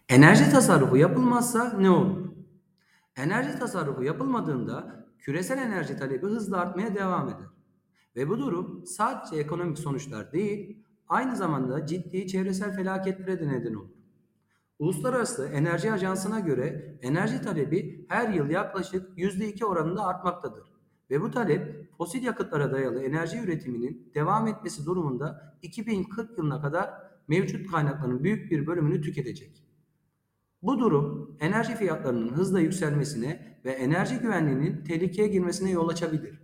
Enerji tasarrufu yapılmazsa ne olur? Enerji tasarrufu yapılmadığında küresel enerji talebi hızla artmaya devam eder. Ve bu durum sadece ekonomik sonuçlar değil, aynı zamanda ciddi çevresel felaketlere de neden olur. Uluslararası Enerji Ajansı'na göre enerji talebi her yıl yaklaşık %2 oranında artmaktadır. Ve bu talep fosil yakıtlara dayalı enerji üretiminin devam etmesi durumunda 2040 yılına kadar mevcut kaynakların büyük bir bölümünü tüketecek. Bu durum enerji fiyatlarının hızla yükselmesine ve enerji güvenliğinin tehlikeye girmesine yol açabilir.